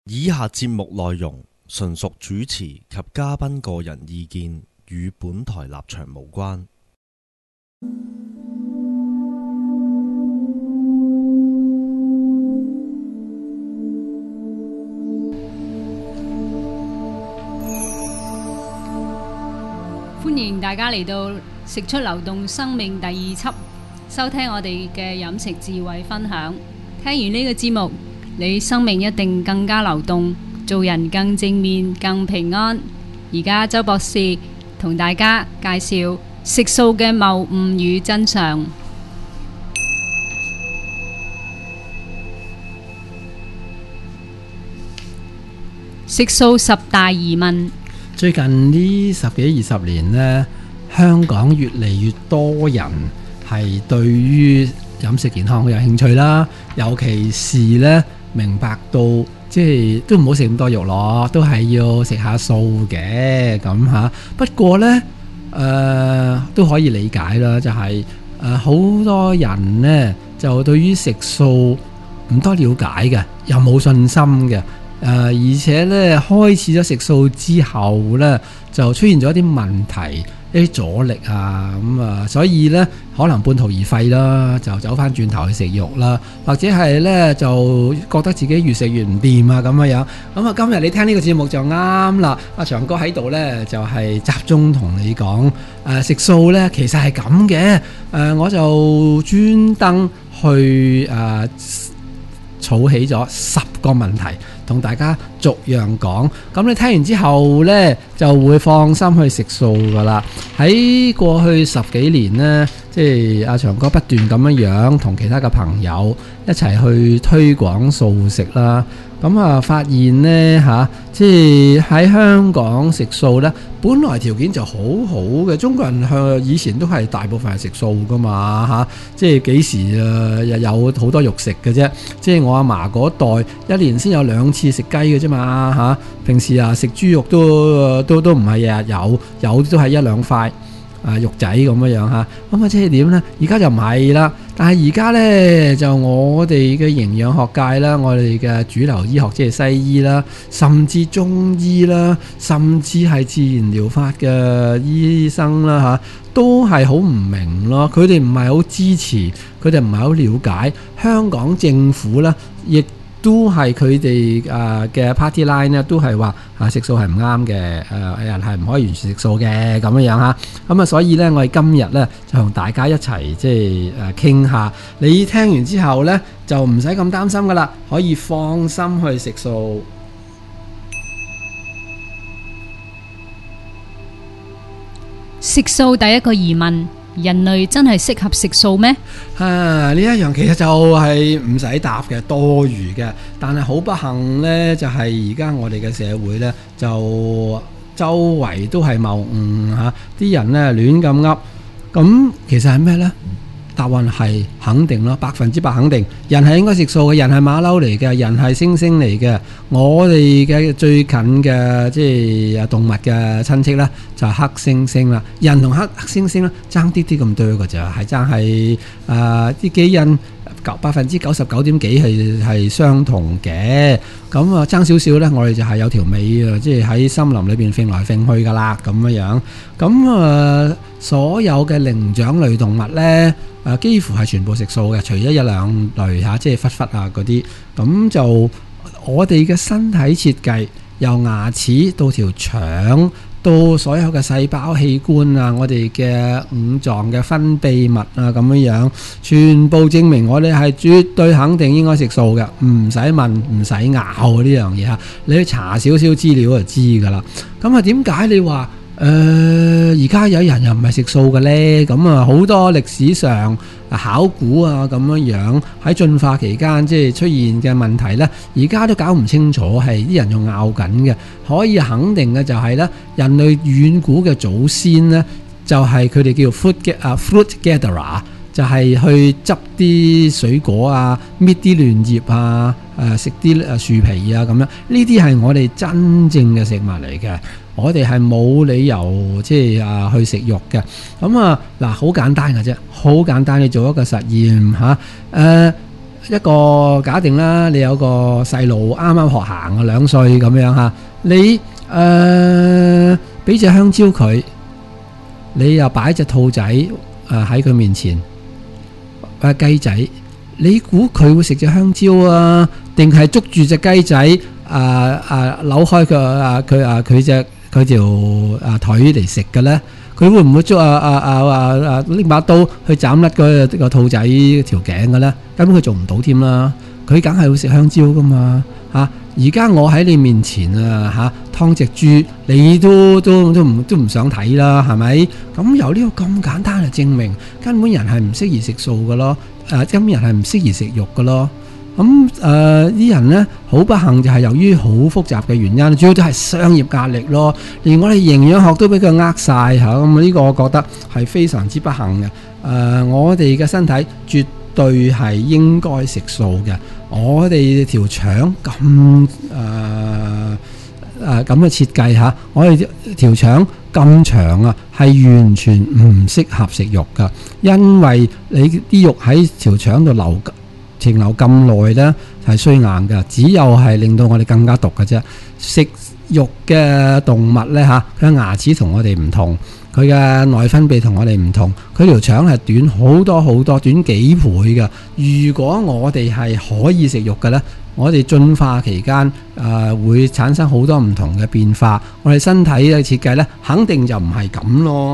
以下節目內容純屬主持及嘉賓個人意見，與本台立場無關。 歡迎大家嚟到食出流動生命第二輯，收聽我哋嘅飲食智慧分享。聽完呢個節目，你生命一定更加流動，做人更正面、更平安。而家周博士同大家介紹食素嘅謬誤與真相。食素十大疑問。 最近呢10幾20年呢，香港越嚟越多人係對於飲食健康好有興趣啦，尤其是呢明白到即係都唔好食咁多肉咯，都係要食下素嘅咁嚇。不過呢，都可以理解啦，就係好多人呢就對於食素唔多了解嘅，又冇信心嘅。而且咧開始咗食素之後咧，就出現咗一啲問題，一啲阻力啊咁啊，所以咧可能半途而廢啦，就走翻轉頭去食肉啦，或者係咧就覺得自己越食越唔掂啊咁樣。咁啊，今日你聽呢個節目就啱啦。阿長哥喺度咧就係集中同你講，食素咧其實係咁嘅。我就專登去儲起咗10個問題，同大家逐樣講。咁你聽完之後呢，就會放心去食素噶啦。喺過去10幾年呢，即係阿長哥不斷咁樣同其他嘅朋友一齊去推廣素食啦。咁啊，發現呢，即係喺香港食素呢，本來條件就好好嘅。中國人以前都係大部分係食素噶嘛，即係幾時又有好多肉食嘅啫。即係我阿嫲嗰代一年先有2次食雞嘅啫嘛，平時食豬肉都唔係日日有都係1-2塊肉仔咁樣嚇。咁即係點呢？而家就唔係啦。但係而家呢，就我哋嘅營養學界啦，我哋嘅主流醫學即係西醫啦，甚至中醫啦，甚至係自然療法嘅醫生啦都係好唔明咯。佢哋唔係好支持，佢哋唔係好了解。香港政府呢，亦都係佢哋嘅 party line 咧，都係話食素係唔啱嘅，人係唔可以完全食素嘅咁樣嚇。咁所以呢，我哋今日呢，就同大家一齊即係傾下。你聽完之後呢，就唔使咁擔心噶啦，可以放心去食素。 食素第一個疑問：人類真係適合食素咩？ 呢一樣其實就係唔使答嘅，多餘嘅。但係好不幸呢，就係而家我哋嘅社會呢，就周圍都係謬誤嚇，啲人呢亂咁噏。咁其實係咩呢？答案係肯定咯，100%肯定。人係應該食素嘅，人係馬騮嚟嘅，人係猩猩嚟嘅。我哋嘅最近嘅即係動物嘅親戚呢，就係黑猩猩啦。人同黑猩猩呢，爭啲咁多嘅咋，係爭係啲基因99.幾係相同嘅。咁啊爭少少呢，我哋就係有條尾啊，即係喺森林裏邊揈來揈去噶啦咁樣。咁所有嘅靈長類動物呢，幾乎係全部食素嘅，除咗1-2類即係狒狒啊嗰啲。咁就我哋嘅身體設計，由牙齒到條腸，到所有嘅細胞器官啊，我哋嘅五臟嘅分泌物啊咁樣，全部證明我哋係絕對肯定應該食素嘅，唔使問，唔使拗呢樣嘢嚇。你去查少少資料就知㗎啦。咁啊，點解你話而家有人又唔係食素嘅呢？咁啊，好多歷史上考古啊咁樣喺進化期間即係出現嘅問題呢，而家都搞唔清楚，係啲人仲拗緊嘅。可以肯定嘅就係呢，人類遠古嘅祖先呢，就係佢哋叫 fruit gatherer，就係去執啲水果啊，搣啲嫩葉啊，食啲樹皮啊咁樣。呢啲係我哋真正嘅食物嚟嘅。我哋係冇理由即係去食肉嘅。咁嗱，好簡單嘅啫，好簡單。你做一個實驗嚇， 一個假定啦，你有個細路啱啱學行啊，2歲咁樣嚇，你俾隻香蕉佢，你又擺隻兔仔喺佢面前，雞仔，你估佢會食隻香蕉啊，定係捉住隻雞仔扭開佢條腿嚟食嘅呢？佢會唔會捉拎把刀去斬甩個兔仔條頸嘅呢？根本佢做唔到添啦，佢梗係會食香蕉噶嘛嚇！而家我喺你面前劏隻豬，你都唔想睇啦，係咪？咁由呢個咁簡單嚟證明，根本人係唔適宜食素嘅咯，根本人係唔適宜食肉嘅咯。咁啲人呢，好不幸就係由於好複雜嘅原因，主要都係商業壓力咯，連我哋營養學都俾佢呃晒嚇。咁呢個我覺得係非常之不幸嘅。我哋嘅身體絕對係應該食素嘅。我哋條腸咁嘅設計嚇，我哋條腸咁長啊，係完全唔適合食肉噶，因為你啲肉喺條腸度停留咁耐呢，係衰硬嘅，只有係令到我哋更加毒嘅啫。食肉嘅動物呢，佢嘅牙齒同我哋唔同，佢嘅內分泌同我哋唔同，佢條腸係短好多好多，短幾倍嘅。如果我哋係可以食肉嘅呢，我哋進化期間會產生好多唔同嘅變化，我哋身體嘅設計呢，肯定就唔係咁咯。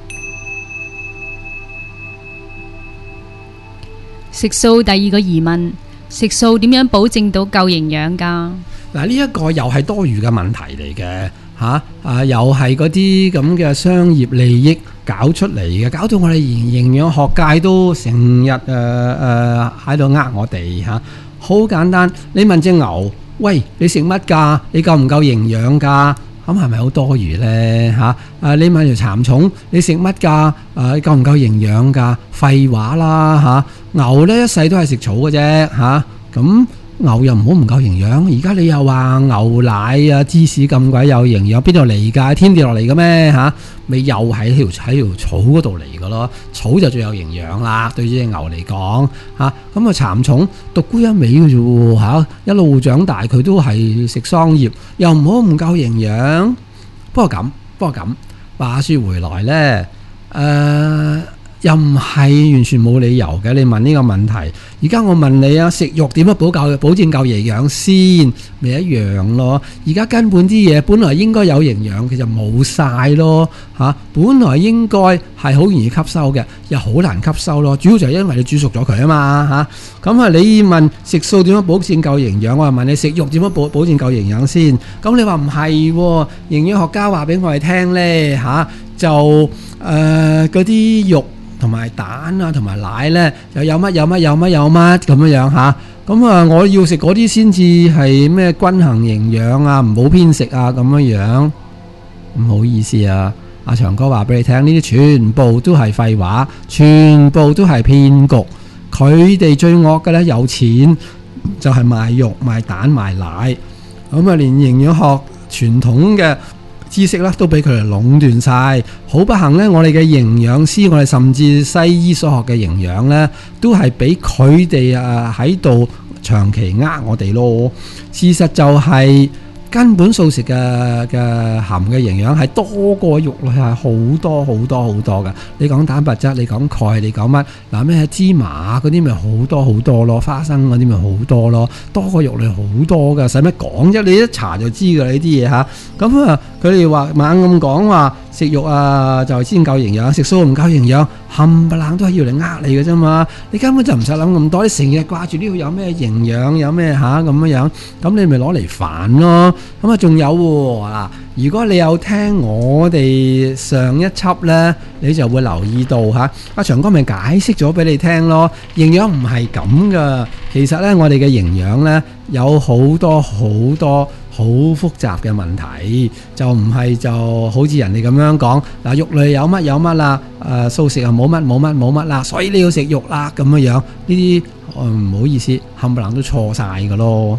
食素第二個疑問，食素點樣保證到夠營養㗎？ 嗱，呢一個又係多餘嘅問題嚟嘅又係嗰啲咁嘅商業利益搞出嚟嘅，搞到我哋營養學界都成日喺度我哋嚇。好簡單，你問隻牛，喂，你食乜㗎？你夠唔夠營養㗎？咁係咪好多餘呢？你問條蠶蟲，你食乜㗎？夠唔夠營養㗎？廢話啦牛呢一世都係食草嘅啫咁牛又唔好唔夠營養。而家你又話牛奶芝士咁鬼有營養，邊度嚟㗎？天跌落嚟嘅咩咪又喺條草嗰度嚟嘅咯。草就最有營養啦，對隻牛嚟講咁蠶蟲獨沽一味嘅啫喎一路長大佢都係食桑葉，又唔好唔夠營養。不過咁話說回來呢，又唔係完全冇理由嘅。你問呢個問題，而家我問你食肉點樣保證夠營養先，咪一樣咯。而家根本啲嘢本來應該有營養，其實冇晒咯本來應該係好容易吸收嘅，又好難吸收咯。主要就係因為你煮熟咗佢啊嘛咁你問食素點樣保證夠營養，我係問你食肉點樣保證夠營養先。咁你話唔係喎，營養學家話俾我哋聽呢就嗰啲肉同埋蛋同埋奶呢，又有乜咁樣咁我要食嗰啲先至係咩均衡營養唔好偏食咁樣。唔好意思阿長哥話俾你聽，呢啲全部都係廢話，全部都係騙局。佢哋最惡嘅呢，有錢就係賣肉賣蛋賣奶，咁連營養學傳統嘅知識咧都俾佢哋壟斷晒。好不幸呢，我哋嘅營養師，我哋甚至西醫所學嘅營養呢，都係俾佢哋喺度長期我哋咯。事實就係根本素食嘅含嘅營養係多過肉類，係好多好多好多嘅。你講蛋白質，你講鈣，你講乜咩芝麻嗰啲咪好多好多咯，花生嗰啲咪好多咯，多過肉類好多㗎，使乜講啫？你一查就知㗎呢啲嘢咁佢哋話猛咁講話食肉就先夠營養，食素唔夠營養，冚唪唥都係要嚟你嘅啫嘛。你根本就唔使諗咁多，你成日掛住呢度有咩營養，有咩咁樣，咁你咪攞嚟煩咯。咁仲有喎如果你有聽我哋上一輯呢，你就會留意到阿長哥咪解釋咗俾你聽咯。營養唔係咁噶，其實呢，我哋嘅營養呢，有好多好多好複雜嘅問題，就唔係就好似人哋咁樣講肉類有乜啦，素食又冇乜啦，所以你要食肉啦咁樣。呢啲唔好意思，冚唪唥都錯晒噶咯。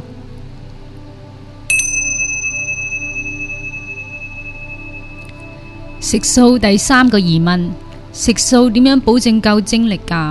食素第三個疑問，食素點樣保證夠精力㗎？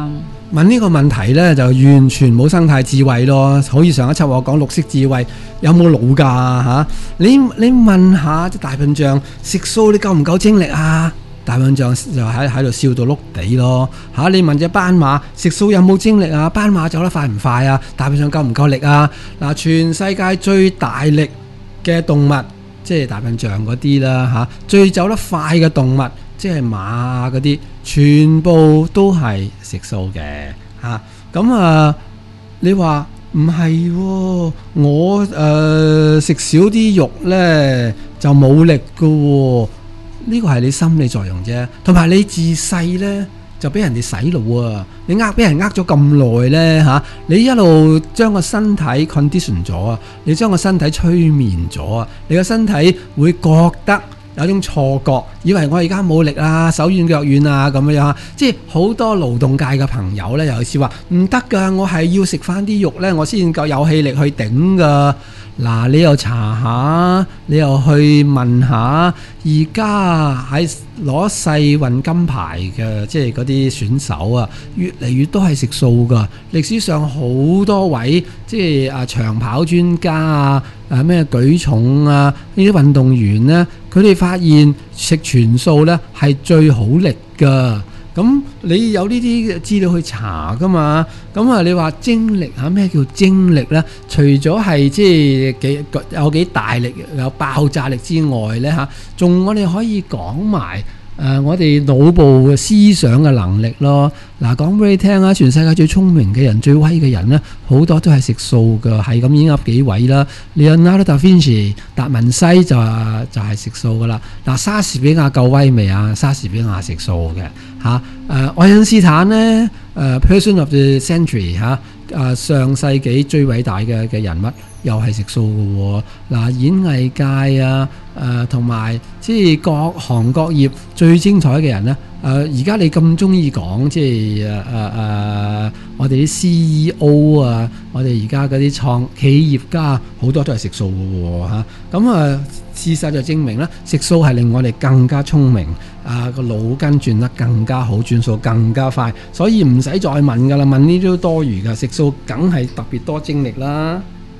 問呢個問題呢，就完全冇生態智慧咯。好似上一輯我講綠色智慧，有冇腦㗎嚇？你問下隻大笨象食素，你夠唔夠精力啊？大笨象就喺度笑到碌地咯嚇！你問隻斑馬食素有冇精力啊？斑馬走得快唔快啊？大笨象夠唔夠力啊？嗱，全世界最大力嘅動物即係大笨象嗰啲啦嚇，最走得快嘅動物即係馬嗰啲，全部都係食素嘅嚇。咁你話唔係喎？我食少啲肉呢就冇力㗎喎。呢個係你心理作用啫，同埋你自細呢就俾人哋洗腦啊！你俾人呃咗咁耐呢嚇，你一路將個身體 condition 咗啊，你將個身體催眠咗啊，你個身體會覺得有種錯覺，以為我而家冇力啊，手軟腳軟啊咁樣樣，即係好多勞動界嘅朋友呢，尤其是話唔得㗎，我係要食翻啲肉呢，我先夠有氣力去頂㗎。嗱，你又查下，你又去問下，而家喺攞世運金牌嘅，即係嗰啲選手啊，越嚟越多係食素噶。歷史上好多位即係長跑專家啊，咩舉重啊呢啲運動員呢，佢哋發現食全素呢係最好力噶。咁你有呢啲資料去查噶嘛？咁你話精力嚇，咩叫精力呢？除咗係即係有幾大力、有爆炸力之外呢，嚇，仲我哋可以講埋我哋腦部嘅思想嘅能力咯。嗱，講俾你聽啊，全世界最聰明嘅人、最威嘅人呢，好多都係食素㗎，係咁已經噏幾位啦。Leonardo da Vinci 達文西就係食素㗎啦。嗱，莎士比亞夠威未啊？莎士比亞食素嘅嚇。愛因斯坦呢，Person of the Century 嚇。上世紀最偉大嘅人物又係食素嘅喎。嗱，演藝界啊，同埋即係各行各業最精彩嘅人呢。而家你咁中意講即係我哋啲 CEO 啊，我哋而家嗰啲企業家好多都係食素嘅喎嚇。咁事實就證明咧，食素係令我哋更加聰明，個腦筋轉得更加好，轉數更加快，所以唔使再問噶啦，問呢啲都多餘噶，食素梗係特別多精力啦。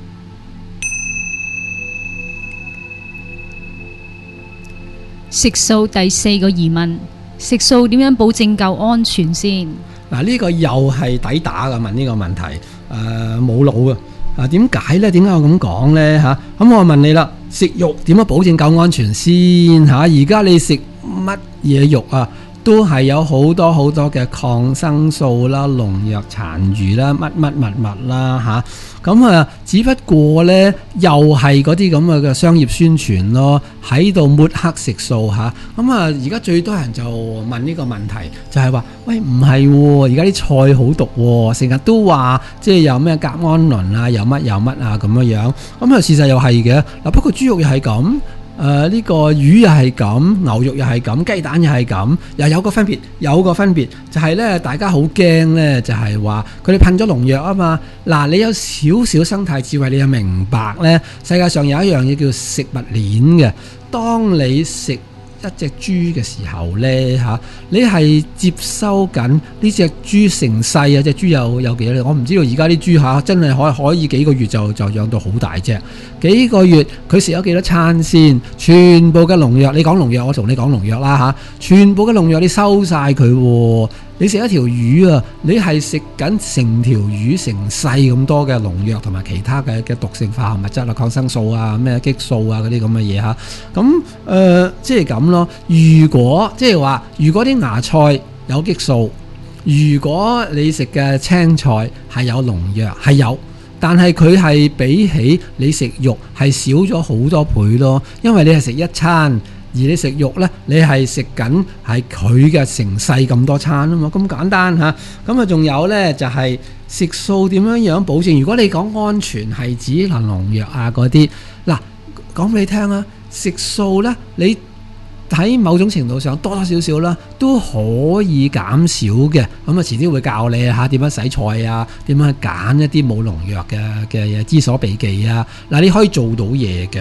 食素第4個疑問：食素點樣保證夠安全先？ 嗱，呢個又係抵打噶，問呢個問題，冇腦啊！點解呢？點解我咁講呢？嚇，咁我問你啦，食肉點樣保證夠安全先嚇？而家你食乜嘢肉啊？都係有好多好多嘅抗生素啦、農藥殘餘啦、乜物啦嚇。咁只不過呢，又係嗰啲咁嘅商業宣傳咯，喺度抹黑食素嚇。而家最多人就問呢個問題，就係話：喂，唔係喎，而家啲菜好毒喎，成日都話即係有咩甲胺磷啊，有乜啊咁樣。事實又係嘅。嗱，不過豬肉又係咁。呢個魚又係咁，牛肉又係咁，雞蛋又係咁，又有個分別就係呢，大家好驚呢，就係話佢哋噴咗農藥啊嘛。嗱，你有少少生態智慧，你就明白呢，世界上有一樣嘢叫食物鏈嘅。當你食一隻豬嘅時候呢，嚇，你係接收緊呢隻豬成世啊！隻豬有幾多咧？我唔知道而家啲豬嚇真係可以幾個月就養到好大隻。幾個月佢食咗幾多餐先？全部嘅農藥，你講農藥，我同你講農藥啦嚇。全部嘅農藥你收晒佢喎。你食一條魚啊，你係食緊成條魚成世咁多嘅農藥同埋其他嘅毒性化合物質啊、抗生素啊、咩激素啊嗰啲咁嘅嘢嚇。咁即係咁咯。如果即係話，如果啲芽菜有激素，如果你食嘅青菜係有農藥，係有，但係佢係比起你食肉係少咗好多倍咯，因為你係食一餐。而你食肉呢，你係食緊係佢嘅成世咁多餐啊嘛，咁簡單嚇。咁仲有呢，就係食素點樣保證？如果你講安全係指農藥啊嗰啲，嗱，講俾你聽啊，食素呢，你喺某種程度上多少少啦，都可以減少嘅。咁遲啲會教你嚇點樣洗菜啊，點樣去揀一啲冇農藥嘅嘢，知所避忌啊。嗱，你可以做到嘢嘅。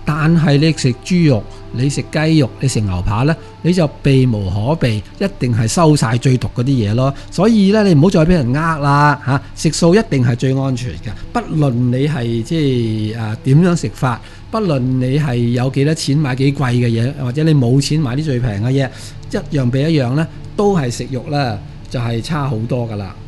但係你食豬肉、你食雞肉、你食牛扒呢，你就避無可避，一定係收晒最毒嗰啲嘢咯。所以呢，你唔好再俾人呃啦嚇，食素一定係最安全嘅。不論你係即係點樣食法，不論你係有幾多錢買幾貴嘅嘢，或者你冇錢買啲最平嘅嘢，一樣比一樣呢，都係食肉啦，就係差好多噶啦。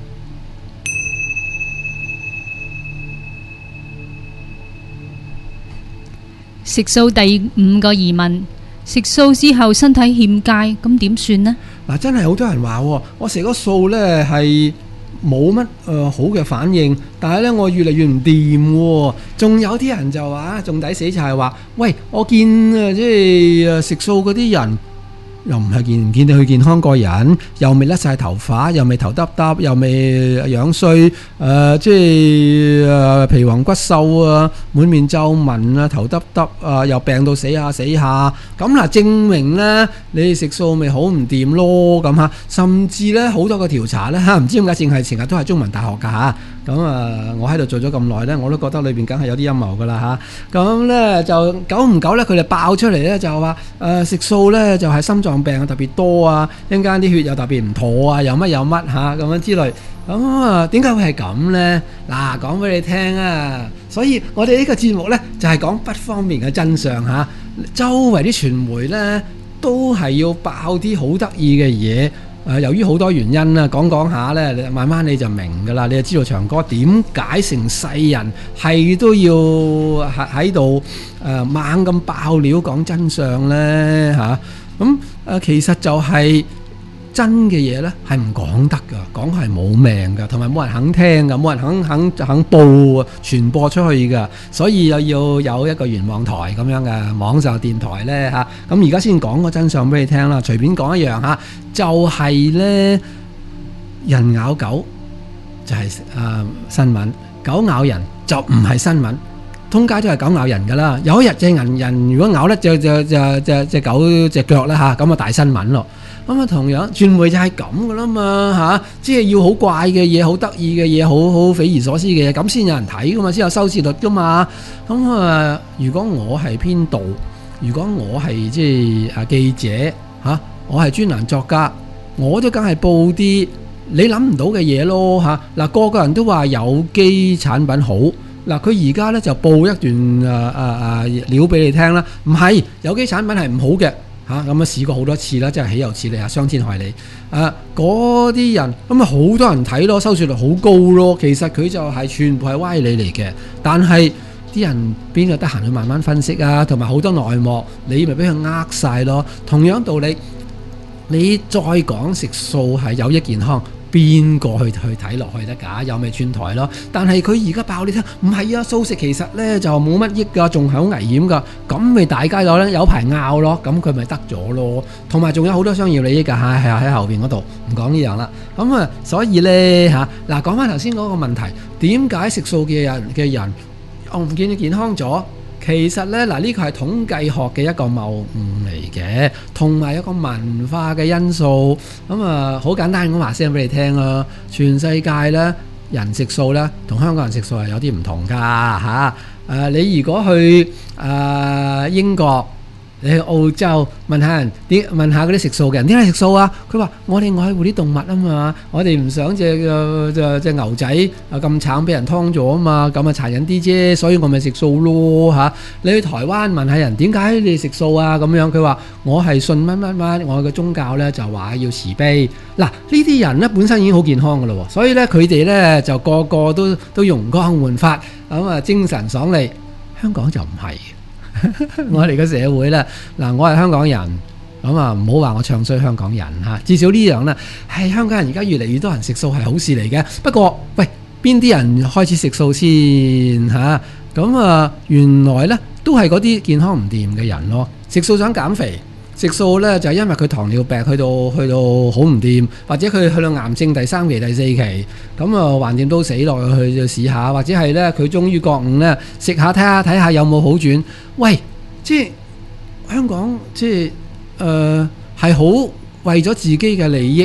食素第5個疑問：食素之後身體欠佳，咁點算呢？ 嗱，真係好多人話我食咗素呢係冇乜好嘅反應，但係呢，我越嚟越唔掂喎。仲有啲人就話，仲抵死就係話，喂，我見即係食素嗰啲人。又唔係見到佢健康過人，又未甩晒頭髮，又未頭耷耷，又未樣衰，即係皮黃骨瘦啊，滿面皺紋啊，頭耷耷啊，又病到死下，咁嗱，證明呢，你食素咪好唔掂咯咁嚇。甚至呢，好多個調查呢，唔知點解淨係成日都係中文大學㗎嚇。咁我喺度做咗咁耐呢，我都覺得裏邊梗係有啲陰謀㗎啦嚇。咁呢，就久唔久呢，佢哋爆出嚟呢，就話食素呢，就係心臟病特別多啊，一陣間啲血又特別唔妥啊，又乜嚇咁樣之類。咁點解會係咁呢？嗱，講俾你聽啊。所以我哋呢個節目呢，就係講不方便嘅真相嚇。周圍啲傳媒呢，都係要爆啲好得意嘅嘢。由於好多原因啦，講下呢，慢慢你就明㗎啦，你就知道長哥點解成世人係都要喺度猛咁爆料講真相呢嚇。其實就係真嘅嘢呢，係唔講得㗎，講係冇命㗎，同埋冇人肯聽㗎，冇人肯報傳播出去㗎，所以又要有一個圓網台咁樣嘅網上電台呢嚇。咁而家先講個真相俾你聽啦，隨便講一樣嚇，就係呢，人咬狗就係新聞，狗咬人就唔係新聞。通街都係狗咬人㗎啦，有一日隻人如果咬得隻狗隻腳啦嚇，咁啊大新聞咯。咁啊同樣傳媒就係咁㗎啦嘛嚇，即係要好怪嘅嘢、好得意嘅嘢、好匪夷所思嘅嘢，咁先有人睇㗎嘛，先有收視率㗎嘛。咁如果我係編導，如果我係即係記者嚇，我係專欄作家，我都梗係報啲你諗唔到嘅嘢咯嚇。嗱，個個人都話有機產品好。嗱，佢而家咧就報一段料俾你聽啦，唔係有機產品係唔好嘅嚇，咁試過好多次啦，真係豈有此理啊，傷天害理嗰啲人，咁好多人睇咯，收視率好高咯，其實佢就係全部係歪理嚟嘅，但係啲人邊個得閒去慢慢分析啊，同埋好多內幕，你咪俾佢呃晒咯。同樣道理，你再講食素係有益健康。邊個去睇落去得㗎？有咪轉台咯？但係佢而家爆你聽，唔係啊！素食其實呢就冇乜益㗎，仲係好危險㗎。咁咪大家有排拗咯，咁佢咪得咗咯。同埋仲有好多商業利益㗎嚇，係喺後邊嗰度唔講呢樣啦。咁所以呢嚇嗱，講翻頭先嗰個問題，點解食素嘅人我唔見你健康咗？其實呢，呢個係統計學嘅一個謬誤嚟嘅，同埋一個文化嘅因素。好簡單咁話聲俾你聽啦。全世界呢，人食素呢，同香港人食素係有啲唔同㗎嚇。你如果去英國，你去澳洲問下嗰啲食素嘅人點解食素啊？佢話我哋愛護啲動物啊嘛，我哋唔想隻牛仔咁慘俾人劏咗啊嘛，咁殘忍啲啫，所以我咪食素咯嚇。你去台灣問下人點解你食素啊？咁樣佢話我係信乜乜乜，我嘅宗教呢就話要慈悲。嗱，呢啲人呢本身已經好健康㗎咯，所以呢佢哋呢就個個都容光煥發，精神爽利。香港就唔係。我哋嘅社會呢，嗱，我係香港人，唔好話我唱衰香港人嚇。至少呢樣呢，係香港人而家越嚟越多人食素係好事嚟嘅。不過，喂，邊啲人開始食素先嚇？原來呢都係嗰啲健康唔掂嘅人咯。食素想減肥，食素呢就係因為佢糖尿病去到好唔掂，或者佢去到癌症第3期、第4期，橫掂都死落去就試下，或者係呢佢終於覺悟呢，食下睇下有冇好轉。喂，即係香港即係係好為咗自己嘅利益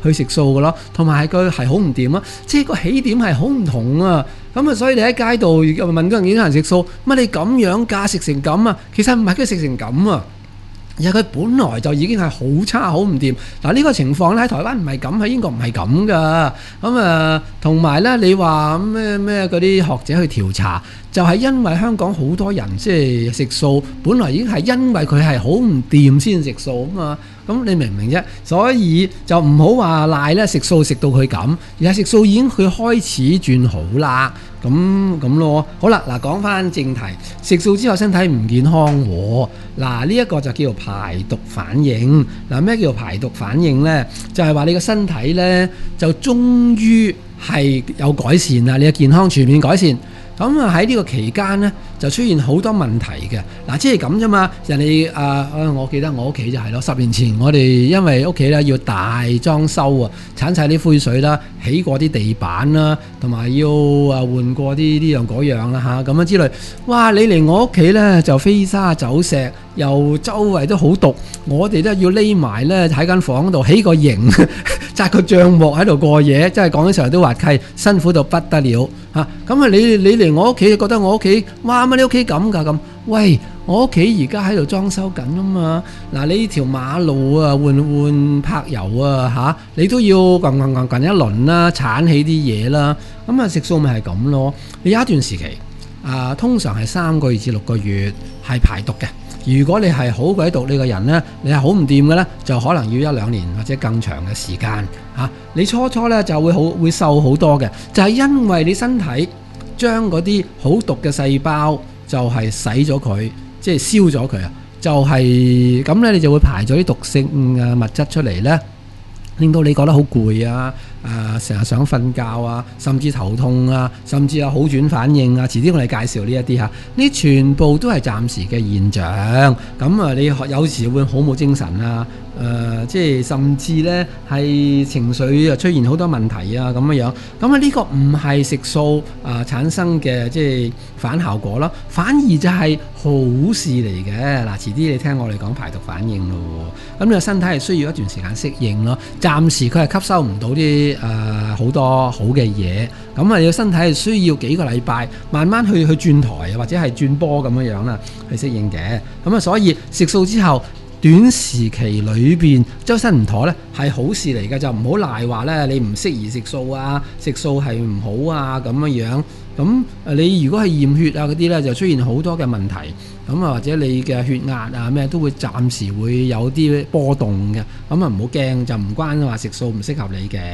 去食素嘅咯，同埋佢係好唔掂啊，即係個起點係好唔同啊。咁啊，所以你喺街度問嗰人幾多人食素，乜你咁樣價食成咁啊？其實唔係佢食成咁啊。而係佢本來就已經係好差好唔掂。嗱，呢個情況咧喺台灣唔係咁，喺英國唔係咁噶。咁啊，同埋咧，你話咩嗰啲學者去調查，就係因為香港好多人即係食素，本來已經係因為佢係好唔掂先食素啊嘛。咁你明唔明啫？所以就唔好話賴咧食素食到佢咁，而係食素已經佢開始轉好啦。咁咯。好啦，嗱，講翻正題，食素之後身體唔健康喎。嗱，呢一個就叫做排毒反應。嗱，咩叫做排毒反應呢？就係話你個身體呢，就終於係有改善啦，你嘅健康全面改善。咁啊喺呢個期間呢，就出現好多問題嘅。嗱，即係咁啫嘛。人哋我記得我屋企就係咯，10年前我哋因為屋企咧要大裝修啊，剷晒啲灰水啦，起過啲地板啦，同埋要換過啲呢樣嗰樣啦嚇，咁樣之類。哇！你嚟我屋企咧就飛沙走石，又周圍都好毒，我哋都要匿埋咧喺間房度起個營，紮個帳幕喺度過夜，真係講起上嚟都滑稽，辛苦到不得了嚇。咁啊，你嚟我屋企覺得我屋企，哇！乜你屋企咁㗎咁？喂，我屋企而家喺度裝修緊啊嘛。嗱，你條馬路啊換柏油啊嚇，你都要滾一輪啦，剷起啲嘢啦。咁啊，食素咪係咁咯。你有一段時期通常係3個月至6個月係排毒嘅。如果你係好鬼毒，你個人呢，你係好唔掂嘅呢，就可能要1-2年或者更長嘅時間嚇。你初呢就會瘦好多嘅，就係因為你身體將嗰啲好毒嘅細胞就係洗咗佢，即係燒咗佢啊，就係咁呢，你就會排咗啲毒性嘅物質出嚟呢，令到你覺得好攰啊，成日想瞓覺啊，甚至頭痛啊，甚至有好轉反應啊。遲啲我哋介紹呢一啲嚇，呢全部都係暫時嘅現象。咁啊，你有時會好冇精神啊，即係甚至呢係情緒啊出現好多問題啊咁樣。咁啊，呢個唔係食素產生嘅即係反效果咯，反而就係好事嚟嘅。嗱，遲啲你聽我哋講排毒反應咯。咁你個身體係需要一段時間適應咯，暫時佢係吸收唔到啲好多好嘅嘢。咁啊，你個身體係需要幾個禮拜慢慢去轉台或者係轉波咁樣啦，去適應嘅。咁啊，所以食素之後短時期裏邊周身唔妥呢係好事嚟嘅，就唔好賴話呢你唔適宜食素啊，食素係唔好啊咁樣。咁你如果係驗血啊嗰啲呢，就出現好多嘅問題。咁啊，或者你嘅血壓啊咩都會暫時會有啲波動嘅。咁啊，唔好驚，就唔關話食素唔適合你嘅。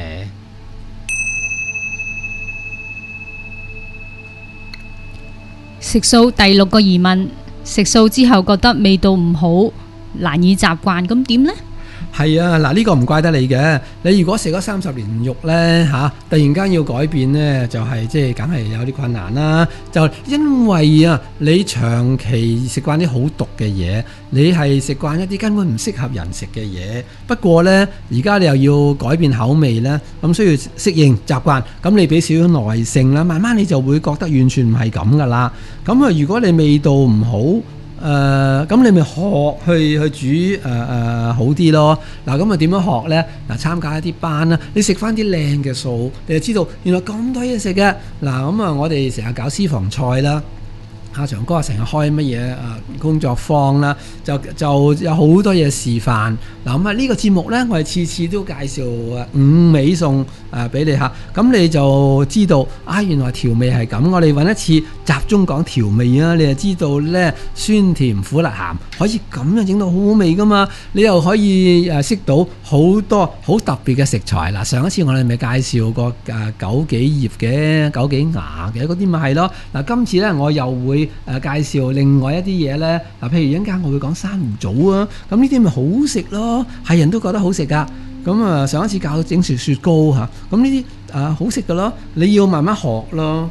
食素第6個疑問：食素之後覺得味道唔好，難以習慣，咁點呢？ 係啊，嗱，呢個唔怪得你嘅。你如果食咗30年肉呢，突然間要改變呢，就係即係梗係有啲困難啦。就因為你長期食慣啲好毒嘅嘢，你係食慣一啲根本唔適合人食嘅嘢。不過呢，而家你又要改變口味呢，咁需要適應習慣。咁你俾少少耐性啦，慢慢你就會覺得完全唔係咁噶啦。咁啊，如果你味道唔好，咁你咪學去煮好啲咯。嗱，咁啊點樣學呢？嗱，參加一啲班啦，你食翻啲靚嘅素，你就知道原來咁多嘢食嘅。嗱，咁啊，我哋成日搞私房菜啦。阿祥哥成日開乜嘢工作坊啦，就有好多嘢示範。嗱，咁啊呢個節目呢，我哋次次都介紹5味餸俾你嚇，咁你就知道原來調味係咁。我哋揾一次集中講調味啊，你就知道呢，酸甜苦辣鹹可以咁樣整到好好味噶嘛。你又可以識到好多好特別嘅食材。嗱，上一次我哋咪介紹過枸杞葉嘅、枸杞芽嘅嗰啲咪係咯。嗱，今次呢，我又會介紹另外一啲嘢呢。嗱，譬如一陣間我會講珊瑚棗啊，咁呢啲咪好食咯，係人都覺得好食噶。咁啊，上一次教整雪糕嚇，咁呢啲好食噶咯，你要慢慢學咯。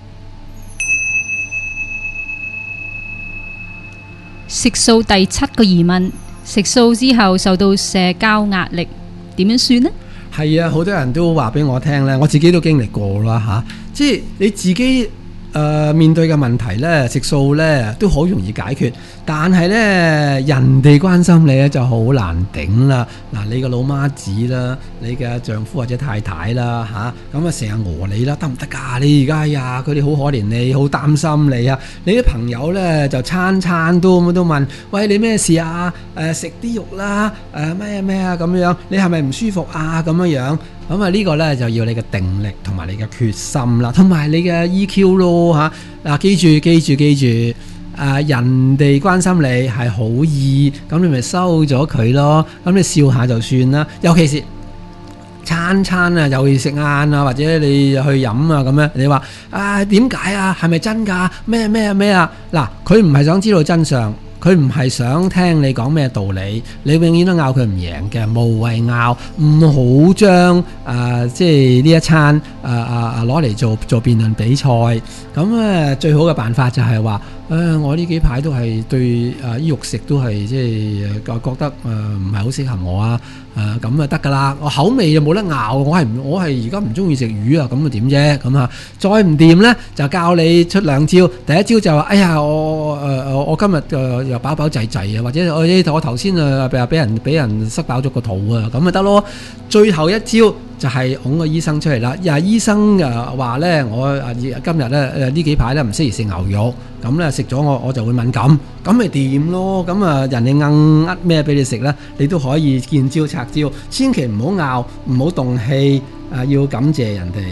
食素第7個疑問：食素之後受到社交壓力，點樣算呢？係啊，好多人都話俾我聽呢，我自己都經歷過啦嚇，即係你自己面對嘅問題呢，食素呢都好容易解決，但係呢，人哋關心你呢就好難頂啦。嗱，你個老媽子啦，你嘅丈夫或者太太啦嚇，咁啊成日餓你啦，得唔得㗎？你而家呀，佢哋好可憐你，好擔心你啊！你啲朋友呢，就餐餐都問，喂，你咩事啊？食啲肉啦，咩啊咁樣，你係咪唔舒服啊？咁樣。咁啊呢個呢，就要你嘅定力同埋你嘅決心啦，同埋你嘅 EQ 咯嚇。嗱，記住，人哋關心你係好意，咁你咪收咗佢咯。咁你笑下就算啦。尤其是餐啊，又去食晏啊，或者你去飲啊咁樣，你話點解啊？係咪真㗎？咩啊？嗱，佢唔係想知道真相。佢唔係想聽你講咩道理，你永遠都拗佢唔贏嘅，無謂拗，唔好將即係呢一餐攞嚟做辯論比賽。咁最好嘅辦法就係話，我呢幾排都係對肉食都係即係覺得唔係好適合我啊，咁啊得㗎啦，我口味就冇得拗，我係而家唔中意食魚啊，咁啊點啫？咁啊再唔掂呢，就教你出兩招，第一招就話，哎呀我今日又飽滯啊，或者我頭先俾人塞飽咗個肚啊，咁咪得咯。最後一招就係拱個醫生出嚟啦。醫生話咧，我今日咧呢幾排咧唔適宜食牛肉，咁咧食咗我就會敏感，咁咪掂咯。咁人哋硬咩俾你食咧，你都可以見招拆招，千祈唔好拗，唔好動氣，要感謝人哋。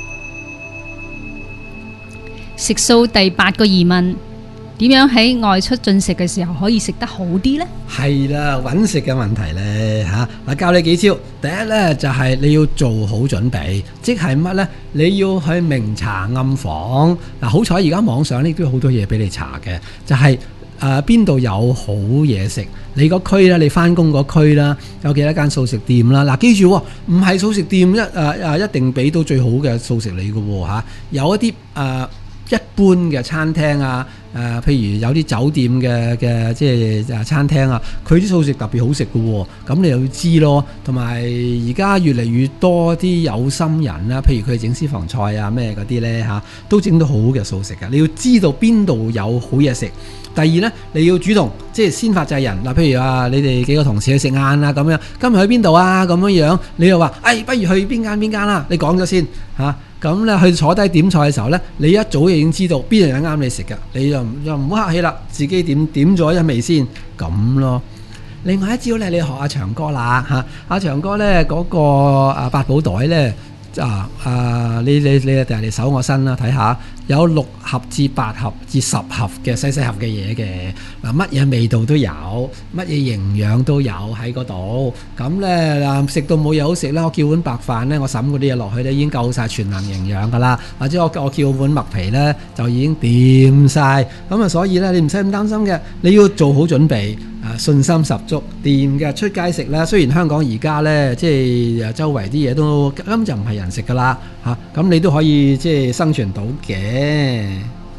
食素第8個疑問。點樣喺外出進食嘅時候可以食得好啲呢？係啦，揾食嘅問題呢嚇，嗱教你幾招。第一呢，就係你要做好準備，即係乜呢？你要去明查暗訪。嗱，好彩而家網上呢都有好多嘢俾你查嘅，就係邊度有好嘢食，你個區啦，你翻工嗰區啦，有幾多間素食店啦。嗱，記住唔係素食店一定俾到最好嘅素食你嘅嚇，有一啲一般嘅餐廳啊，譬如有啲酒店嘅即係餐廳啊，佢啲素食特別好食嘅喎，咁你又要知咯。同埋而家越嚟越多啲有心人啦，譬如佢整私房菜啊咩嗰啲呢嚇，都整到好嘅素食嘅。你要知道邊度有好嘢食。第二呢，你要主動即係先發制人嗱，譬如你哋幾個同事去食晏啊咁樣，今日去邊度啊咁樣，你又話不如去邊間啦，你講咗先嚇。咁咧去坐低點菜嘅時候呢，你一早已經知道邊樣嘢啱你食嘅，你就唔好客氣啦，自己點咗一味先咁咯。另外一招呢，你學阿長哥啦嚇，阿長哥呢嗰個八寶袋呢，你嚟搜我身啦，睇下有6盒至8盒至10盒嘅細盒嘅嘢嘅，嗱乜嘢味道都有，乜嘢營養都有喺嗰度。咁呢，食到冇嘢好食啦，我叫碗白飯呢，我揼嗰啲嘢落去呢已經夠晒全能營養噶啦，或者我叫碗麥皮呢，就已經掂晒。咁所以呢，你唔使咁擔心嘅，你要做好準備。信心十足，掂嘅出街食啦。雖然香港而家呢，即係周圍啲嘢都根本就唔係人食噶啦嚇，咁你都可以即係生存到嘅。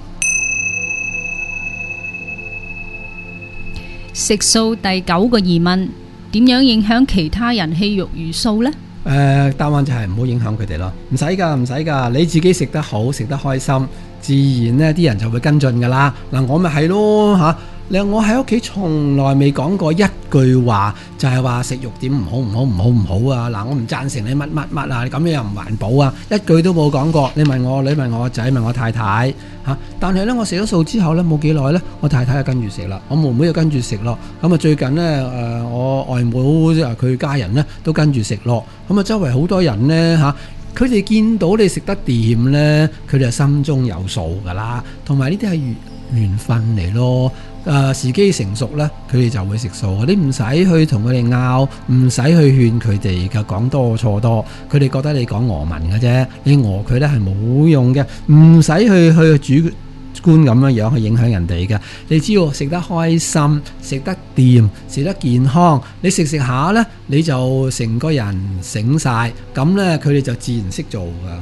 食素第9個疑問，點樣影響其他人氣肉如素呢？ 答案就係唔好影響佢哋咯，唔使㗎，你自己食得好，食得開心，自然呢啲人就會跟進㗎啦。嗱，我咪係咯嚇。我喺屋企從來未講過一句話，就係話食肉點唔好啊！嗱，我唔贊成你乜啊，你咁樣又唔環保啊！一句都冇講過。你問我女，問我個仔，問我太太嚇。但係呢，我食咗素之後呢，冇幾耐呢，我太太就跟住食啦，我妹妹就跟住食咯。咁啊，最近呢，我外母佢家人呢都跟住食咯。咁啊，周圍好多人呢嚇，佢哋見到你食得掂呢，佢哋就心中有數㗎啦。同埋呢啲係緣分嚟咯。時機成熟呢，佢哋就會食素。你唔使去同佢哋拗，唔使去勸佢哋嘅，講多錯多，佢哋覺得你講俄文嘅啫，你俄佢呢係冇用嘅，唔使去主觀咁樣去影響人哋嘅。你只要食得開心，食得掂，食得健康，你食下呢，你就成個人醒晒，咁呢，佢哋就自然識做噶。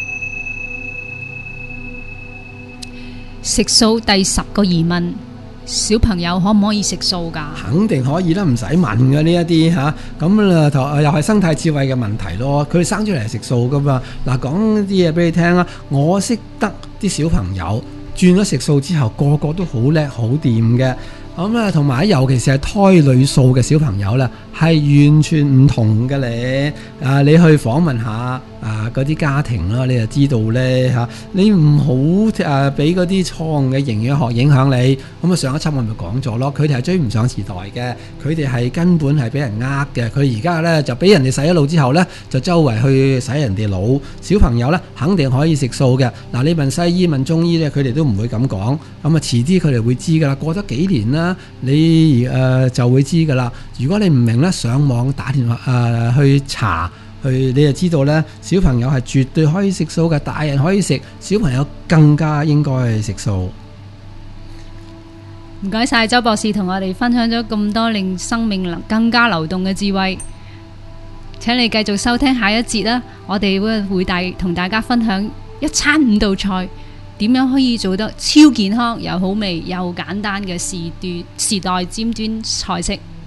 食素第10個疑問， 小朋友可唔可以食素㗎？ 肯定可以啦，唔使問嘅呢一啲嚇。咁又係生態智慧嘅問題咯。佢哋生出嚟係食素噶嘛。嗱，講啲嘢俾你聽啊。我識得啲小朋友轉咗食素之後，個個都好叻好掂嘅。咁啊，同埋尤其是係胎裏素嘅小朋友咧，係完全唔同嘅咧。你去訪問下嗰啲家庭啦，你就知道咧嚇。你唔好俾嗰啲錯誤嘅營養學影響你。咁啊，上一輯我咪講咗咯，佢哋係追唔上時代嘅，佢哋係根本係俾人呃嘅。佢而家咧就俾人哋洗咗腦之後咧，就周圍去洗人哋腦。小朋友咧肯定可以食素嘅。嗱，你問西醫問中醫咧，佢哋都唔會咁講。咁啊，遲啲佢哋會知噶啦。過咗幾年啦，你就會知噶啦。如果你唔明咧，上網打電話去查。你就知道咧，小朋友係絕對可以食素嘅，大人可以食，小朋友更加應該食素。 唔該晒周博士同我哋分享咗咁多令生命更加流動嘅智慧，請你繼續收聽下一節啦。我哋會同大家分享一餐5道菜，點樣可以做得超健康又好味又簡單嘅時代尖端菜式。